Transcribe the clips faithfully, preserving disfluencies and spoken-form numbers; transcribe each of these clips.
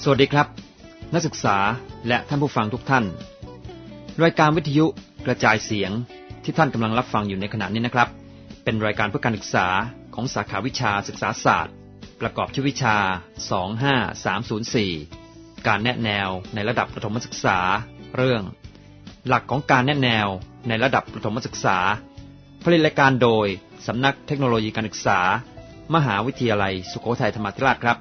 วัสดีครับนักศึกษาและท่านผู้ฟังทุกท่านรายการวิทยุกระจายเสียงที่ท่านกำลังรับฟังอยู่ในขณะนี้นะครับเป็นรายการเพื่อการศึกษาของสาขาวิชาศึกษาศาสตร์ประกอบชื่อวิชาสองห้าสามศูนย์สี่การแนะแนวในระดับประถมศึกษาเรื่องหลักของการแนะแนวในระดับประถมศึกษาผลิตรายการโดยสำนักเทคโนโลยีการศึกษามหาวิทยาลัยสุโขทัยธรรมาธิราชครับ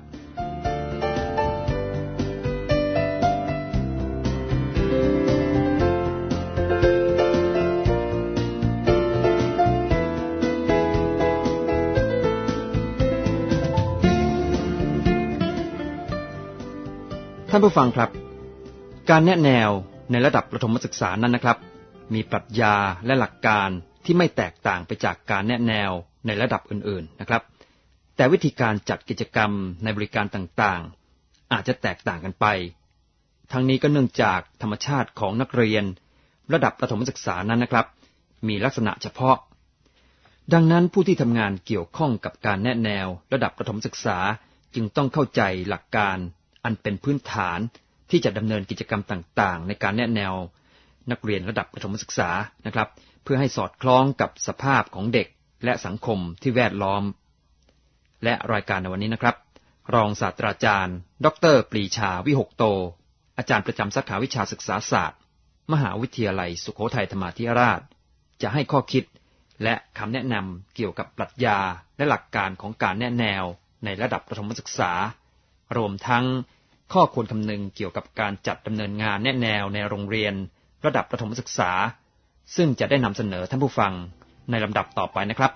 ท่านผู้ฟังครับการแนะแนวในระดับประถมศึกษานั้นนะครับมีปรัชญาและหลักการที่ไม่แตกต่างไปจากการแนะแนวในระดับอื่นๆนะครับแต่วิธีการจัดกิจกรรมในบริการต่างๆอาจจะแตกต่างกันไปทั้งนี้ก็เนื่องจากธรรมชาติของนักเรียนระดับประถมศึกษานั้นนะครับมีลักษณะเฉพาะดังนั้นผู้ที่ทำงานเกี่ยวข้องกับการแนะแนวระดับประถมศึกษาจึงต้องเข้าใจหลักการอันเป็นพื้นฐานที่จะดำเนินกิจกรรมต่างๆในการแนะแนวนักเรียนระดับประถมศึกษานะครับเพื่อให้สอดคล้องกับสภาพของเด็กและสังคมที่แวดล้อมและรายการในวันนี้นะครับรองศาสตราจารย์ดร.ปรีชาวิหกโตอาจารย์ประจำสาขาวิชาศึกษาศาสตร์มหาวิทยาลัยสุโขทัยธรรมาธิราชจะให้ข้อคิดและคำแนะนำเกี่ยวกับปรัชญาและหลักการของการแนะแนวในระดับประถมศึกษารวมทั้งข้อควรคำนึงเกี่ยวกับการจัดดำเนินงานแนะแนวในโรงเรียนระดับประถมศึกษาซึ่งจะได้นำเสนอท่านผู้ฟังในลำดับต่อไปนะครับ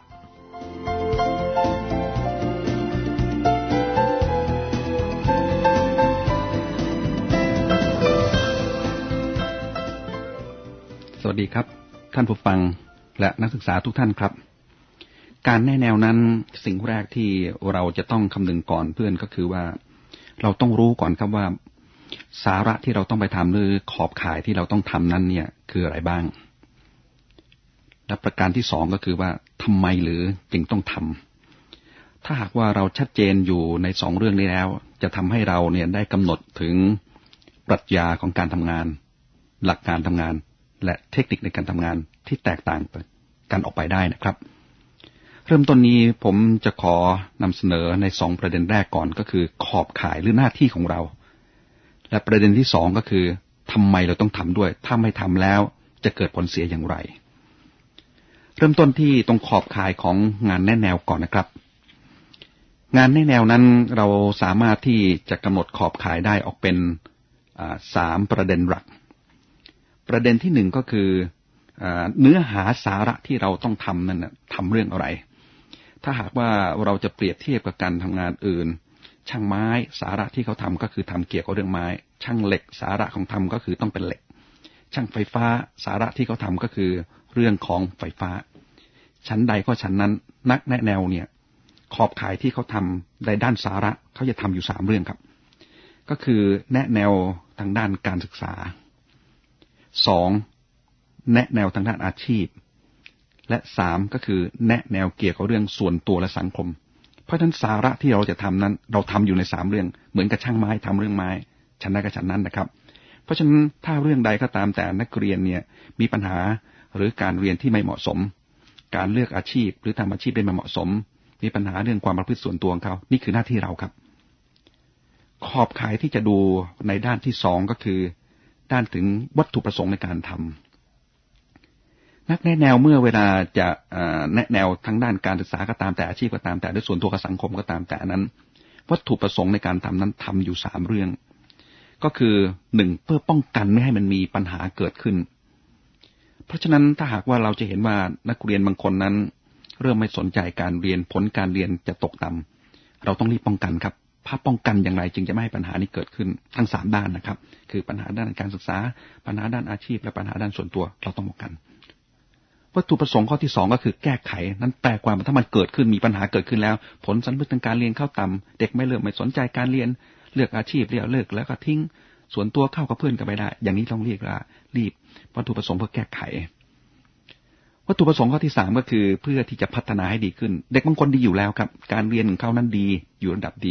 สวัสดีครับท่านผู้ฟังและนักศึกษาทุกท่านครับการแนะแนวนั้นสิ่งแรกที่เราจะต้องคำนึงก่อนเพื่อนก็คือว่าเราต้องรู้ก่อนครับว่าสาระที่เราต้องไปทำหรือขอบข่ายที่เราต้องทำนั้นเนี่ยคืออะไรบ้างและประการที่สองก็คือว่าทำไมหรือจึงต้องทำถ้าหากว่าเราชัดเจนอยู่ในสองเรื่องนี้แล้วจะทำให้เราเนี่ยได้กำหนดถึงปรัชญาของการทำงานหลักการทำงานและเทคนิคในการทำงานที่แตกต่างกันออกไปได้นะครับเริ่มต้นนี้ผมจะขอนำเสนอในสองประเด็นแรกก่อนก็คือขอบข่ายหรือหน้าที่ของเราและประเด็นที่สองก็คือทำไมเราต้องทำด้วยถ้าไม่ทำแล้วจะเกิดผลเสียอย่างไรเริ่มต้นที่ตรงขอบข่ายของงานแนะแนวก่อนนะครับงานแนะแนวนั้นเราสามารถที่จะกำหนดขอบข่ายได้ออกเป็นสามประเด็นหลักประเด็นที่หนึ่งก็คือเนื้อหาสาระที่เราต้องทำนั้นนะทำเรื่องอะไรถ้าหากว่าเราจะเปรียบเทียบกับการทำงานอื่นช่างไม้สาระที่เขาทำก็คือทำเกี่ยวกับเรื่องไม้ช่างเหล็กสาระของทำก็คือต้องเป็นเหล็กช่างไฟฟ้าสาระที่เขาทำก็คือเรื่องของไฟฟ้าชั้นใดก็ชั้นนั้นนักแนะแนวเนี่ยขอบข่ายที่เขาทำในด้านสาระเขาจะทำอยู่สามเรื่องครับก็คือแนะแนวทางด้านการศึกษาสองแนะแนวทางด้านอาชีพและสามก็คือแนะแนวเกี่ยวกับเรื่องส่วนตัวและสังคมเพราะฉะนั้นสาระที่เราจะทำนั้นเราทำอยู่ในสามเรื่องเหมือนกับช่างไม้ทำเรื่องไม้ชั้นใดก็ชั้นนั้นนะครับเพราะฉะนั้นถ้าเรื่องใดก็ตามแต่นักเรียนเนี่ยมีปัญหาหรือการเรียนที่ไม่เหมาะสมการเลือกอาชีพหรือทำอาชีพได้ไม่เหมาะสมมีปัญหาเรื่องความประพฤติส่วนตัวของเขานี่คือหน้าที่เราครับขอบข่ายที่จะดูในด้านที่สองก็คือด้านถึงวัตถุประสงค์ในการทำนักแนะแนวเมื่อเวลาจะแนะแนวทั้งด้านการศึกษาก็ตามแต่อาชีพก็ตามแต่ด้วยส่วนตัวกับสังคมก็ตามแต่นั้นวัตถุประสงค์ในการทำนั้นทำอยู่สามเรื่องก็คือหนึ่งเพื่อป้องกันไม่ให้มันมีปัญหาเกิดขึ้นเพราะฉะนั้นถ้าหากว่าเราจะเห็นว่านักเรียนบางคนนั้นเริ่มไม่สนใจการเรียนผลการเรียนจะตกต่ำเราต้องรีบป้องกันครับภาพป้องกันอย่างไรจึงจะไม่ให้ปัญหานี้เกิดขึ้นทั้งสามด้านนะครับคือปัญหาด้านการศึกษาปัญหาด้านอาชีพและปัญหาด้านส่วนตัวเราต้องป้องกันวัตถุประสงค์ข้อที่สองก็คือแก้ไขนั้นแปลความว่าถ้ามันเกิดขึ้นมีปัญหาเกิดขึ้นแล้วผลสัมพันธ์ทางการเรียนเข้าต่ำเด็กไม่เลิกไม่สนใจการเรียนเลือกอาชีพเรียกเลิกแล้วก็ทิ้งส่วนตัวเข้ากับเพื่อนกันไปได้อย่างนี้ต้องเรียกว่ารีบวัตถุประสงค์เพื่อแก้ไขวัตถุประสงค์ข้อที่สามก็คือเพื่อที่จะพัฒนาให้ดีขึ้นเด็กบางคนดีอยู่แล้วครับการเรียนของเขานั้นดีอยู่ระดับดี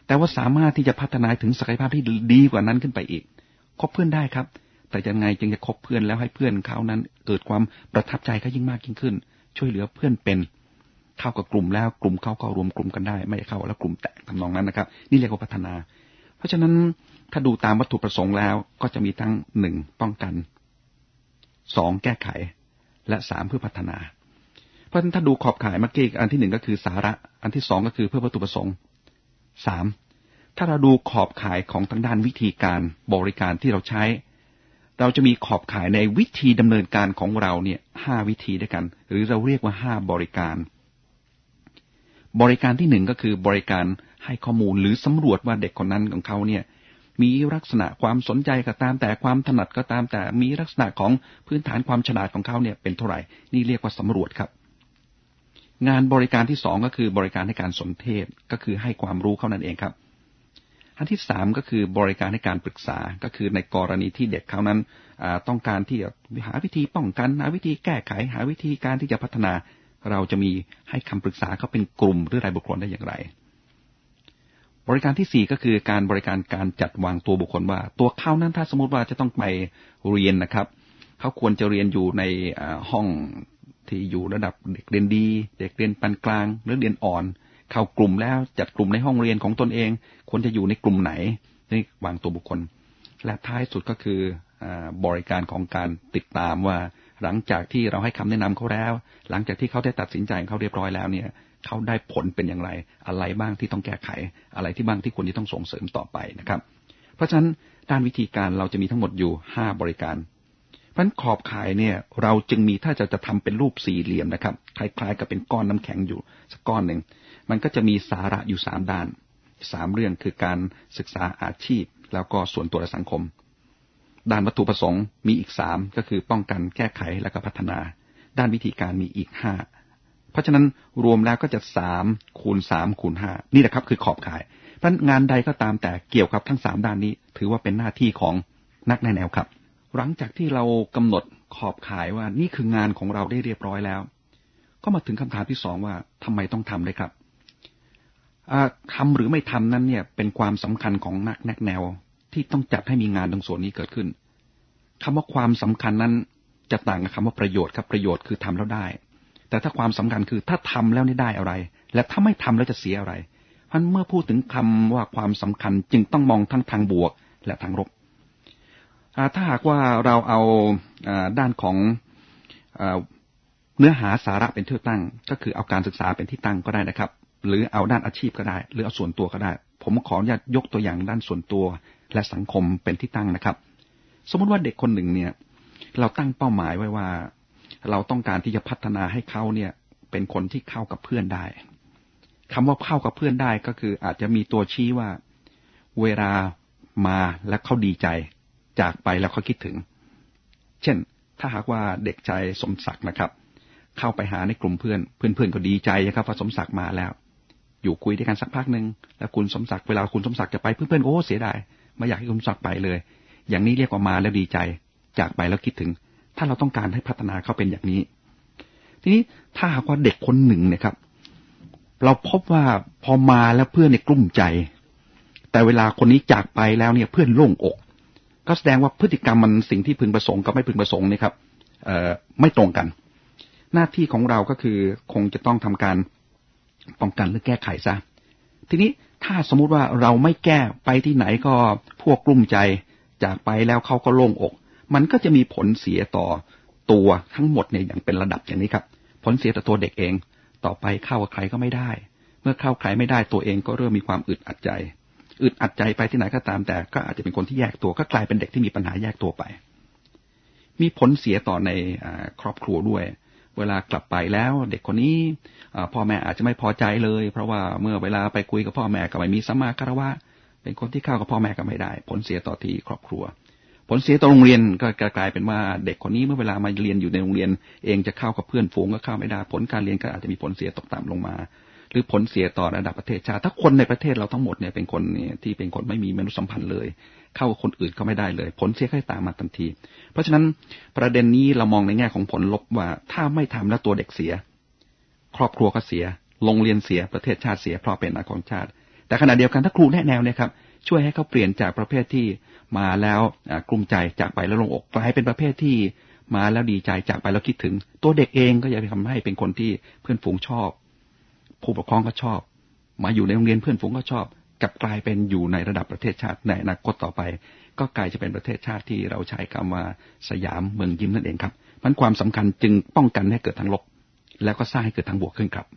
แต่ว่าสามารถที่จะพัฒนาถึงศักยภาพที่ดีกว่านั้นขึ้นไปอีกคบเพื่อนได้ครับแต่ยังไงจึงจะคบเพื่อนแล้วให้เพื่อนเขานั้นเกิดความประทับใจเขายิ่งมากยิ่งขึ้นช่วยเหลือเพื่อนเป็นเข้ากับกลุ่มแล้วกลุ่มเข้าก็รวมกลุ่มกันได้ไม่เข้าแล้วกลุ่มแตกทำนองนั้นนะครับนี่เรียกว่าพัฒนาเพราะฉะนั้นถ้าดูตามวัตถุประสงค์แล้วก็จะมีทั้งหนึ่งป้องกันสองแก้ไขและสามเพื่อพัฒนาเพราะฉะนั้นถ้าดูขอบข่ายเมื่อกี้อันที่หนึ่งก็คือสาระอันที่สองก็คือเพื่อวัตถุประสงค์สามถ้าเราดูขอบข่ายของทางด้านวิธีการบริการที่เราใช้เราจะมีขอบข่ายในวิธีดำเนินการของเราเนี่ยห้าวิธีด้วยกันหรือเราเรียกว่าห้าบริการบริการที่หนึ่งก็คือบริการให้ข้อมูลหรือสำรวจว่าเด็กคนนั้นของเขาเนี่ยมีลักษณะความสนใจก็ตามแต่ความถนัดก็ตามแต่มีลักษณะของพื้นฐานความฉลาดของเขาเนี่ยเป็นเท่าไหร่นี่เรียกว่าสำรวจครับงานบริการที่สองก็คือบริการให้การสนเทศก็คือให้ความรู้เขานั่นเองครับอันที่สามก็คือบริการให้การปรึกษาก็คือในกรณีที่เด็กเขานั้นต้องการที่จะหาวิธีป้องกันหาวิธีแก้ไขหาวิธีการที่จะพัฒนาเราจะมีให้คำปรึกษาเขาเป็นกลุ่มหรือรายบุคคลได้อย่างไรบริการที่สี่ก็คือการบริการการจัดวางตัวบุคคลว่าตัวเขานั้นถ้าสมมติว่าจะต้องไปเรียนนะครับเขาควรจะเรียนอยู่ในห้องที่อยู่ระดับเด็กเรียนดีเด็กเรียนปานกลางหรือเรียนอ่อนเข้ากลุ่มแล้วจัดกลุ่มในห้องเรียนของตนเองควรจะอยู่ในกลุ่มไหนนี่วางตัวบุคคลและท้ายสุดก็คือบริการของการติดตามว่าหลังจากที่เราให้คำแนะนำเขาแล้วหลังจากที่เขาได้ตัดสินใจเขาเรียบร้อยแล้วเนี่ยเขาได้ผลเป็นอย่างไรอะไรบ้างที่ต้องแก้ไขอะไรที่บ้างที่ควรจะต้องส่งเสริมต่อไปนะครับเพราะฉะนั้นด้านวิธีการเราจะมีทั้งหมดอยู่ห้าบริการเพราะฉะนั้นขอบข่ายเนี่ยเราจึงมีถ้าจะจะทำเป็นรูปสี่เหลี่ยมนะครับคล้ายๆกับเป็นก้อนน้ำแข็งอยู่สักก้อนหนึ่งมันก็จะมีสาระอยู่สามด้านสามเรื่องคือการศึกษาอาชีพแล้วก็ส่วนตัวและสังคมด้านวัตถุประสงค์มีอีกสามก็คือป้องกันแก้ไขและก็พัฒนาด้านวิธีการมีอีกห้าเพราะฉะนั้นรวมแล้วก็จะสามคูณสามคูณห้านี่แหละครับคือขอบข่ายเพราะงานใดก็ตามแต่เกี่ยวกับทั้งสามด้านนี้ถือว่าเป็นหน้าที่ของนักแนะแนวครับหลังจากที่เรากำหนดขอบข่ายว่านี่คืองานของเราได้เรียบร้อยแล้วก็มาถึงคำถามที่สองว่าทำไมต้องทำเลยครับทำหรือไม่ทำนั้นเนี่ยเป็นความสำคัญของนักแนะแนวที่ต้องจัดให้มีงานตรงส่วนนี้เกิดขึ้นคำว่าความสำคัญนั้นจะต่างกับคำว่าประโยชน์ครับประโยชน์คือทำแล้วได้แต่ถ้าความสำคัญคือถ้าทำแล้วนี่ได้อะไรและถ้าไม่ทำแล้วจะเสียอะไรเพราะเมื่อพูดถึงคำว่าความสำคัญจึงต้องมองทั้งทางบวกและทางลบถ้าหากว่าเราเอาด้านของเนื้อหาสาระเป็นที่ตั้งก็คือเอาการศึกษาเป็นที่ตั้งก็ได้นะครับหรือเอาด้านอาชีพก็ได้หรือเอาส่วนตัวก็ได้ผมขออนุญาตยกตัวอย่างด้านส่วนตัวและสังคมเป็นที่ตั้งนะครับสมมติว่าเด็กคนหนึ่งเนี่ยเราตั้งเป้าหมายไว้ว่าเราต้องการที่จะพัฒนาให้เขาเนี่ยเป็นคนที่เข้ากับเพื่อนได้คำว่าเข้ากับเพื่อนได้ก็คืออาจจะมีตัวชี้ว่าเวลามาแล้วเขาดีใจจากไปแล้วเขาคิดถึงเช่นถ้าหากว่าเด็กชายสมศักดิ์นะครับเข้าไปหาในกลุ่มเพื่อนเพื่อนๆก็ดีใจนะครับว่าสมศักดิ์มาแล้วอยู่คุยด้วยกันสักพักนึงแล้วคุณสมศักดิ์เวลาคุณสมศักดิ์จะไปเพื่อนๆโอ้เสียดายไม่อยากให้คุณสมศักดิ์ไปเลยอย่างนี้เรียกว่ามาแล้วดีใจจากไปแล้วคิดถึงถ้าเราต้องการให้พัฒนาเขาเป็นอย่างนี้ทีนี้ถ้าหากว่าเด็กคนหนึ่งนะครับเราพบว่าพอมาแล้วเพื่อนในกลุ่มใจแต่เวลาคนนี้จากไปแล้วเนี่ยเพื่อนโล่งอกก็แสดงว่าพฤติกรรมมันสิ่งที่พึงประสงค์กับไม่พึงประสงค์นี่ครับเอ่อไม่ตรงกันหน้าที่ของเราก็คือคงจะต้องทำการป้องกันหรือแก้ไขซะทีนี้ถ้าสมมุติว่าเราไม่แก้ไปที่ไหนก็พวกกลุ่มใจจากไปแล้วเขาก็โล่งอกมันก็จะมีผลเสียต่อตัวทั้งหมดเนี่ยอย่างเป็นระดับอย่างนี้ครับผลเสียต่อตัวเด็กเองต่อไปเข้ากับใครก็ไม่ได้เมื่อเข้าใครไม่ได้ตัวเองก็เริ่มมีความอึดอัดใจอึดอัดใจไปที่ไหนก็ตามแต่ก็อาจจะเป็นคนที่แยกตัวก็กลายเป็นเด็กที่มีปัญหาแยกตัวไปมีผลเสียต่อในครอบครัวด้วยเวลากลับไปแล้วเด็กคนนี้พ่อแม่อาจจะไม่พอใจเลยเพราะว่าเมื่อเวลาไปคุยกับพ่อแม่ก็ไม่มีสัมมาคารวะเป็นคนที่เข้ากับพ่อแม่ก็ไม่ได้ผลเสียต่อที่ครอบครัวผลเสียต่อโรงเรียนก็กลายเป็นว่าเด็กคนนี้เมื่อเวลามาเรียนอยู่ในโรงเรียนเองจะเข้ากับเพื่อนฝูงก็เข้าไม่ได้ผลการเรียนก็อาจจะมีผลเสียตกต่ำลงมาหรือผลเสียต่อระดับประเทศชาติถ้าคนในประเทศเราทั้งหมดเนี่ยเป็นคนที่เป็นคนไม่มีมนุษยสัมพันธ์เลยเข้ากับคนอื่นก็ไม่ได้เลยผลเสียก็ตามมาทันทีเพราะฉะนั้นประเด็นนี้เรามองในแง่ของผลลบว่าถ้าไม่ทำแล้วตัวเด็กเสียครอบครัวก็เสียโรงเรียนเสียประเทศชาติเสียเพราะเป็นอนาคตชาติแต่ขณะเดียวกันถ้าครูแนะแนวเนี่ยครับช่วยให้เขาเปลี่ยนจากประเภทที่มาแล้วกลุ้มใจจากไปแล้วลงอกกลายเป็นประเภทที่มาแล้วดีใจจากไปแล้วคิดถึงตัวเด็กเองก็จะทำให้เป็นคนที่เพื่อนฝูงชอบผู้ปกครองก็ชอบมาอยู่ในโรงเรียนเพื่อนฝูงก็ชอบกลับกลายเป็นอยู่ในระดับประเทศชาติในอนาคตต่อไปก็กลายจะเป็นประเทศชาติที่เราใช้คำว่าสยามเมืองยิ้มนั่นเองครับมันความสำคัญจึงป้องกันให้เกิดทางลบแล้วก็สร้างให้เกิดทางบวกขึ้นครับ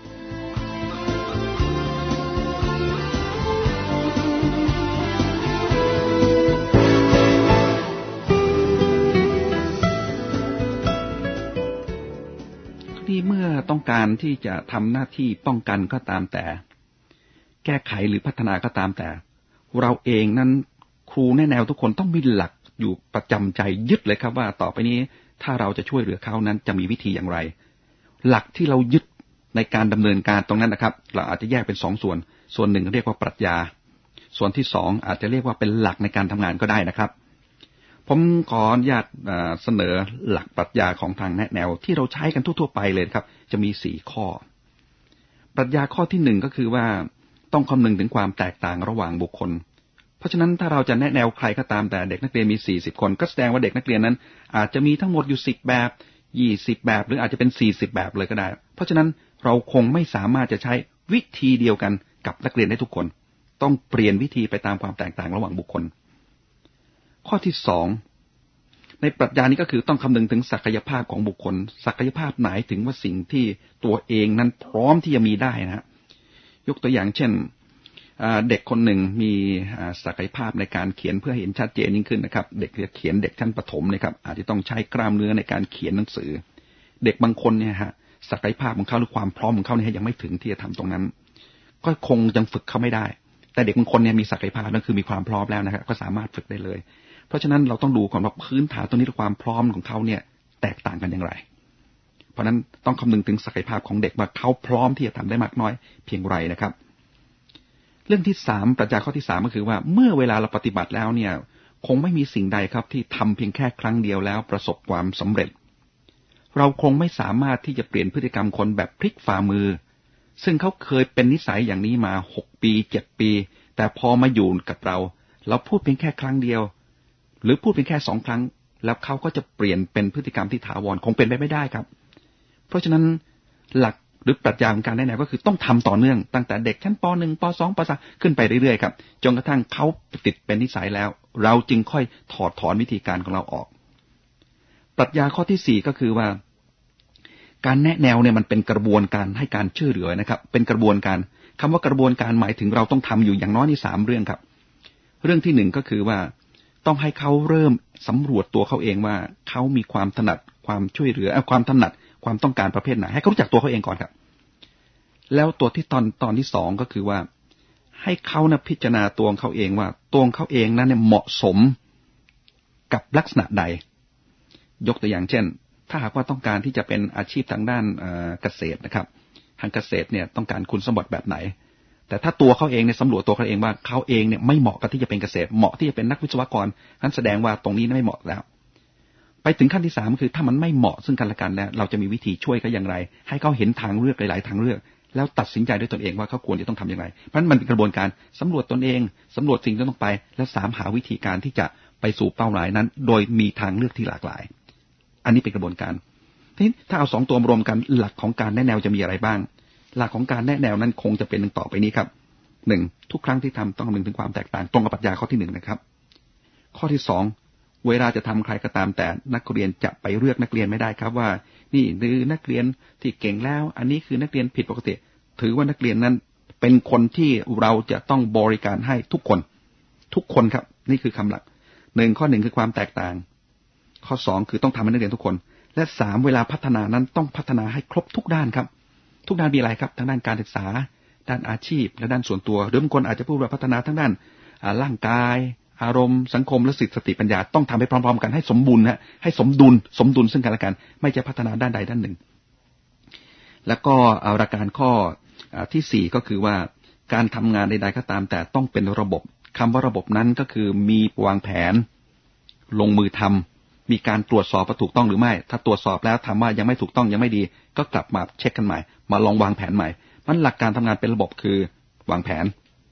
ที่เมื่อต้องการที่จะทำหน้าที่ป้องกันก็ตามแต่แก้ไขหรือพัฒนาก็ตามแต่เราเองนั้นครูแนะแนวทุกคนต้องมีหลักอยู่ประจำใจยึดเลยครับว่าต่อไปนี้ถ้าเราจะช่วยเหลือเขานั้นจะมีวิธีอย่างไรหลักที่เรายึดในการดำเนินการตรงนั้นนะครับเราอาจจะแยกเป็นสองส่วนส่วนหนึ่งเรียกว่าปรัชญาส่วนที่สองอาจจะเรียกว่าเป็นหลักในการทำงานก็ได้นะครับผมขออนุญาตเสนอหลักปรัชญาของทางแนะแนวที่เราใช้กันทั่วๆไปเลยครับจะมีสี่ข้อปรัชญาข้อที่หนึ่งก็คือว่าต้องคำนึงถึงความแตกต่างระหว่างบุคคลเพราะฉะนั้นถ้าเราจะแนะแนวใครก็ตามแต่เด็กนักเรียนมีสี่สิบคนก็แสดงว่าเด็กนักเรียนนั้นอาจจะมีทั้งหมดอยู่สิบแบบยี่สิบแบบหรืออาจจะเป็นสี่สิบแบบเลยก็ได้เพราะฉะนั้นเราคงไม่สามารถจะใช้วิธีเดียวกันกับนักเรียนได้ทุกคนต้องเปลี่ยนวิธีไปตามความแตกต่างระหว่างบุคคลข้อที่สองในปรัชญานี้ก็คือต้องคำนึงถึงศักยภาพของบุคคลศักยภาพหมายถึงว่าสิ่งที่ตัวเองนั้นพร้อมที่จะมีได้นะฮะยกตัวอย่างเช่นเด็กคนหนึ่งมีศักยภาพในการเขียนเพื่อเห็นชัดเจนยิ่งขึ้นนะครับเด็กเขียนเด็กชั้นประถมนะครับอาจจะต้องใช้กล้ามเนื้อในการเขียนหนังสือเด็กบางคนเนี่ยฮะศักยภาพของเขาหรือความพร้อมของเขาเนี่ยยังไม่ถึงที่จะทำตรงนั้นก็คงยังฝึกเขาไม่ได้แต่เด็กบางคนเนี่ยมีศักยภาพนั่นคือมีความพร้อมแล้วนะครับก็สามารถฝึกได้เลยเพราะฉะนั้นเราต้องดูก่อนว่าพื้นฐานตรงนี้ความพร้อมของเขาเนี่ยแตกต่างกันอย่างไรเพราะนั้นต้องคำนึงถึงศักยภาพของเด็กว่าเขาพร้อมที่จะทำได้มากน้อยเพียงไรนะครับเรื่องที่สามปรัชญาข้อที่สามก็คือว่าเมื่อเวลาเราปฏิบัติแล้วเนี่ยคงไม่มีสิ่งใดครับที่ทำเพียงแค่ครั้งเดียวแล้วประสบความสำเร็จเราคงไม่สามารถที่จะเปลี่ยนพฤติกรรมคนแบบพลิกฝ่ามือซึ่งเขาเคยเป็นนิสัยอย่างนี้มาหกปีเจ็ดปีแต่พอมาอยู่กับเราเราพูดเพียงแค่ครั้งเดียวหรือพูดเพียงแค่สองครั้งแล้วเขาก็จะเปลี่ยนเป็นพฤติกรรมที่ถาวรคงเป็นไปไม่ได้ครับเพราะฉะนั้นหลักหรือปรัชญาของการแนะแนวก็คือต้องทำต่อเนื่องตั้งแต่เด็กชั้นป หนึ่ง ป สอง ป สามขึ้นไปเรื่อยๆครับจนกระทั่งเขาติดเป็นนิสัยแล้วเราจึงค่อยถอดถอนวิธีการของเราออกปรัชญาข้อที่สี่ก็คือว่าการแนะแนวเนี่ยมันเป็นกระบวนการให้การช่วยเหลือนะครับเป็นกระบวนการคำว่ากระบวนการหมายถึงเราต้องทำอยู่อย่างน้อยนี่สามเรื่องครับเรื่องที่หนึ่งก็คือว่าต้องให้เขาเริ่มสำรวจตัวเขาเองว่าเขามีความถนัดความช่วยเหลือความถนัดความต้องการประเภทไหนให้เขารู้จักตัวเขาเองก่อนครับแล้วตัวที่ตอนตอนที่สองก็คือว่าให้เขานะพิจารณาตัวเขาเองว่าตัวเขาเองนั้นเนี่ยเหมาะสมกับลักษณะใดยกตัวอย่างเช่นถ้าหากว่าต้องการที่จะเป็นอาชีพทางด้านเกษตรนะครับทางเกษตรเนี่ยต้องการคุณสมบัติแบบไหนแต่ถ้าตัวเขาเองเนี่ยสำรวจตัวเขาเองว่าเขาเองเนี่ยไม่เหมาะกับที่จะเป็นเกษตรเหมาะที่จะเป็นนักวิศวกรนั้นแสดงว่าตรงนี้ไม่เหมาะแล้วไปถึงขั้นที่สามคือถ้ามันไม่เหมาะซึ่งกันและกันแล้วเราจะมีวิธีช่วยเขาอย่างไรให้เขาเห็นทางเลือกหลายๆทางเลือกแล้วตัดสินใจด้วยตนเองว่าเขาควรจะต้องทำอย่างไรเพราะฉะนั้นมันเป็นกระบวนการสำรวจตนเองสำรวจสิ่งที่ต้องไปและสามหาวิธีการที่จะไปสู่เป้าหมายนั้นโดยมีทางเลือกที่หลากหลายอันนี้เป็นกระบวนการทีนี้ถ้าเอาสองตัวรวมกันหลักของการแนะแนวจะมีอะไรบ้างหลักของการแนะแนวนั้นคงจะเป็นดังต่อไปนี้ครับหนึ่งทุกครั้งที่ทำต้องคำนึงถึงความแตกต่างตรงกับปรัชญาข้อที่หนึ่งนะครับข้อที่สองเวลาจะทำใครก็ตามแต่นักเรียนจะไปเลือกนักเรียนไม่ได้ครับว่านี่คือนักเรียนที่เก่งแล้วอันนี้คือนักเรียนผิดปกติถือว่านักเรียนนั้นเป็นคนที่เราจะต้องบริการให้ทุกคนทุกคนครับนี่คือคำหลักหนึ่งข้อหนึ่งคือความแตกต่างข้อสองคือต้องทำให้นักเรียนทุกคนและสามเวลาพัฒนานั้นต้องพัฒนาให้ครบทุกด้านครับทุกด้านมีอะไรครับทั้งด้านการศึกษาด้านอาชีพและด้านส่วนตัวหรือบางคนอาจจะพูดว่าพัฒนาทั้งด้านร่างกายอารมณ์สังคมและสิทธิสติปัญญาต้องทำให้พร้อมๆกันให้สมบูรณ์ฮะให้สมดุลสมดุลซึ่งกันและกันไม่จะพัฒนาด้านใดด้านหนึ่งแล้วก็เอาหลักการข้อที่สี่ก็คือว่าการทำงานใดๆก็ตามแต่ต้องเป็นระบบคำว่าระบบนั้นก็คือมีวางแผนลงมือทำมีการตรวจสอบว่าถูกต้องหรือไม่ถ้าตรวจสอบแล้วทำว่ายังไม่ถูกต้องยังไม่ดีก็กลับมาเช็คกันใหม่มาลองวางแผนใหม่มันหลักการทำงานเป็นระบบคือวางแผน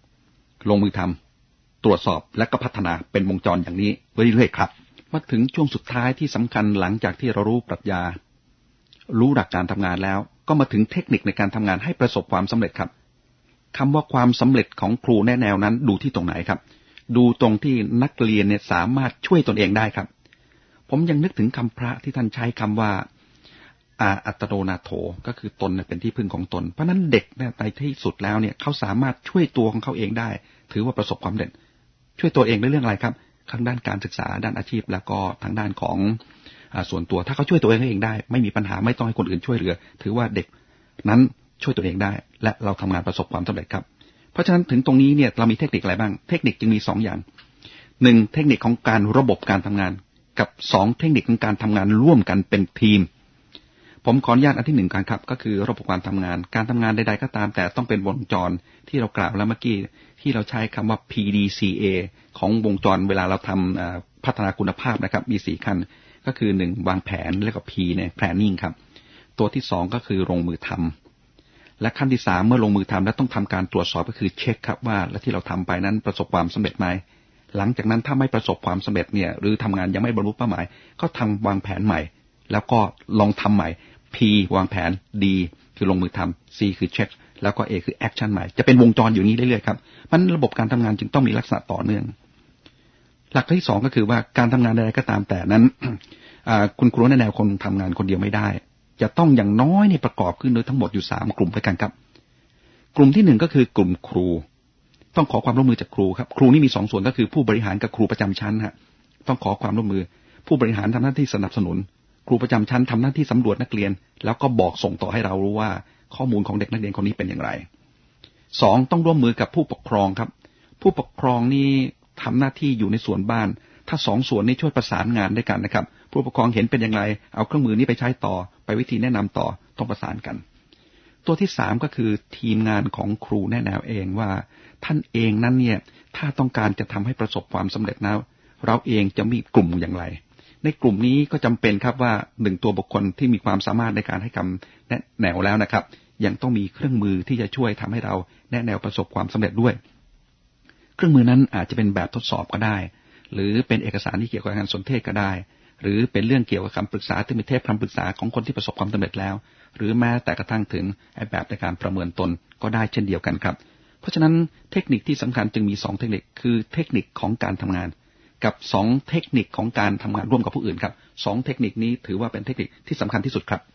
ลงมือทำตรวจสอบและก็พัฒนาเป็นวงจรอย่างนี้เรื่อยๆครับมาถึงช่วงสุดท้ายที่สำคัญหลังจากที่เรารู้ปรัชญารู้หลักการทำงานแล้วก็มาถึงเทคนิคในการทำงานให้ประสบความสำเร็จครับคำว่าความสำเร็จของครูแนะแนวนั้นดูที่ตรงไหนครับดูตรงที่นักเรียนเนี่ยสามารถช่วยตนเองได้ครับผมยังนึกถึงคำพระที่ท่านใช้คำว่าอาอัตโนนาโถก็คือตนเป็นที่พึ่งของตนเพราะนั้นเด็กในที่สุดแล้วเนี่ยเขาสามารถช่วยตัวของเขาเองได้ถือว่าประสบความสำเร็จช่วยตัวเองในเรื่องอะไรครับทางด้านการศึกษาด้านอาชีพแล้วก็ทางด้านของส่วนตัวถ้าเขาช่วยตัวเองเองได้ไม่มีปัญหาไม่ต้องให้คนอื่นช่วยเหลือถือว่าเด็กนั้นช่วยตัวเองได้และเราทำงานประสบความสำเร็จครับเพราะฉะนั้นถึงตรงนี้เนี่ยเรามีเทคนิคอะไรบ้างเทคนิคจึงมีสองอย่างหนึ่งเทคนิคของการระบบการทำงานกับสองเทคนิคของการทำงานร่วมกันเป็นทีมผมขออนุญาตอันที่หนึ่งกันครับก็คือระบบการทำงานการทำงานใดๆก็ตามแต่ต้องเป็นวงจรที่เรากล่าวแล้วเมื่อกี้ที่เราใช้คำว่า พี ดี ซี เอ ของวงจรเวลาเราทำพัฒนาคุณภาพนะครับมีสี่ขั้นก็คือหนึ่งวางแผนแล้วก็ P เนี่ย planning ครับตัวที่สองก็คือลงมือทำและขั้นที่สามเมื่อลงมือทำแล้วต้องทำการตรวจสอบก็คือเช็คครับว่าและที่เราทำไปนั้นประสบความสำเร็จไหมหลังจากนั้นถ้าไม่ประสบความสำเร็จเนี่ยหรือทำงานยังไม่บรรลุเป้าหมายก็ทำวางแผนใหม่แล้วก็ลองทำใหม่ P วางแผน D คือลงมือทำ C คือเช็คแล้วก็ A คือแอคชั่นใหม่จะเป็นวงจรอยู่นี้เรื่อยๆครับมันระบบการทำงานจึงต้องมีลักษณะต่อเนื่องหลักที่สองก็คือว่าการทำงานใดๆก็ตามแต่นั้น คุณครูแนะแนวคนทำงานคนเดียวไม่ได้จะต้องอย่างน้อยเนี่ยประกอบขึ้นโดยทั้งหมดอยู่สามกลุ่มด้วยกันครับกลุ่มที่หนึ่งก็คือกลุ่มครูต้องขอความร่วมมือจากครูครับครูนี่มีสองส่วนก็คือผู้บริหารกับครูประจำชั้นฮะต้องขอความร่วมมือผู้บริหารทำหน้าที่สนับสนุนครูประจำชั้นทำหน้าที่สำรวจนักเรียนแล้วก็บอกส่งต่อให้เรารู้ว่าข้อมูลของเด็กนักเรียนคนนี้เป็นอย่างไรสองต้องร่วมมือกับผู้ปกครองครับผู้ปกครองนี่ทำหน้าที่อยู่ในส่วนบ้านถ้าสองส่วนนี้ช่วยประสานงานด้วยกันนะครับผู้ปกครองเห็นเป็นอย่างไรเอาเครื่องมือนี้ไปใช้ต่อไปวิธีแนะนำต่อต้องประสานกันตัวที่สามก็คือทีมงานของครูแนะแนวเองว่าท่านเองนั้นเนี่ยถ้าต้องการจะทำให้ประสบความสำเร็จแล้วเราเองจะมีกลุ่มอย่างไรในกลุ่มนี้ก็จำเป็นครับว่าหนึ่งตัวบุคคลที่มีความสามารถในการให้คำแนะแนวแล้วนะครับยังต้องมีเครื่องมือที่จะช่วยทำให้เราแนะแนวประสบความสำเร็จด้วยเครื่องมือนั้นอาจจะเป็นแบบทดสอบก็ได้หรือเป็นเอกสารที่เกี่ยวกับการสนเทศก็ได้หรือเป็นเรื่องเกี่ยวกับคำปรึกษาที่มีเทปคำปรึกษาของคนที่ประสบความสำเร็จแล้วหรือแม้แต่กระทั่งถึงแบบในการประเมินตนก็ได้เช่นเดียวกันครับเพราะฉะนั้นเทคนิคที่สำคัญจึงมีสองเทคนิคคือเทคนิคของการทำงานกับสองเทคนิคของการทำงานร่วมกับผู้อื่นครับสองเทคนิคนี้ถือว่าเป็นเทคนิคที่สำคัญที่สุดครับ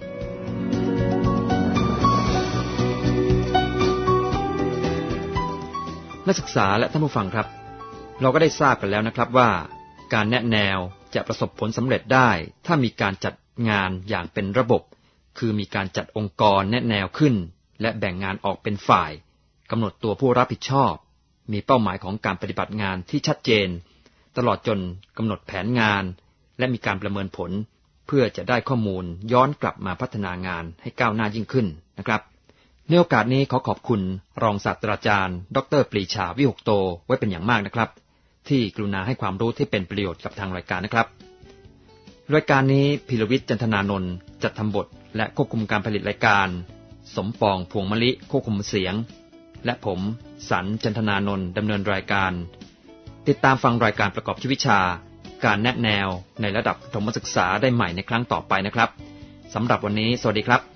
นักศึกษาและท่านผู้ฟังครับเราก็ได้ทราบกันแล้วนะครับว่าการแนะแนวจะประสบผลสำเร็จได้ถ้ามีการจัดงานอย่างเป็นระบบคือมีการจัดองค์กรแนะแนวขึ้นและแบ่งงานออกเป็นฝ่ายกำหนดตัวผู้รับผิดชอบมีเป้าหมายของการปฏิบัติงานที่ชัดเจนตลอดจนกำหนดแผนงานและมีการประเมินผลเพื่อจะได้ข้อมูลย้อนกลับมาพัฒนางานให้ก้าวหน้ายิ่งขึ้นนะครับในโอกาสนี้ขอขอบคุณรองศาสตราจารย์ดร.ปรีชาวิหกโตไว้เป็นอย่างมากนะครับที่กรุณาให้ความรู้ที่เป็นประโยชน์กับทางรายการนะครับรายการนี้พิรวิทย์จันทนานนท์จัดทำบทและควบคุมการผลิตรายการสมปองพวงมะลิควบคุมเสียงและผมสันจันทนานนท์ดำเนินรายการติดตามฟังรายการประกอบชีวิตวิชาการแนะแนวในระดับประถมศึกษาได้ใหม่ในครั้งต่อไปนะครับสำหรับวันนี้สวัสดีครับ